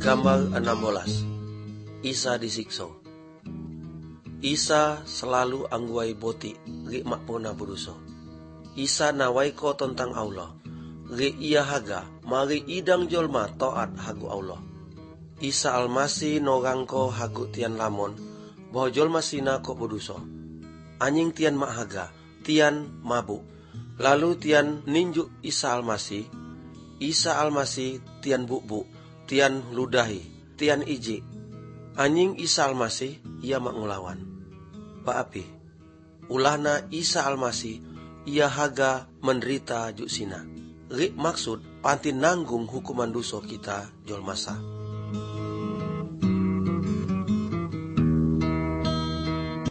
Gambar 16. Isa disiksa. Isa selalu angguai boti ri mak puna buduso. Isa nawaiko tentang Allah. Ri ia haga mari idang jolma toat hagu Allah. Isa almasi norangko hagu tian lamon bahwa jolma sina ko buduso. Anying tian mak haga, tian mabuk. Lalu tian ninjuk Isa almasi. Isa almasi tian buk-buk, tian ludahi, tian iji. Anying Isa almasi ia mak ngelawan. Baapi, ulahna Isa almasi ia haga menderita juk sina. Rik maksud panti nanggung hukuman dosa kita jol masa.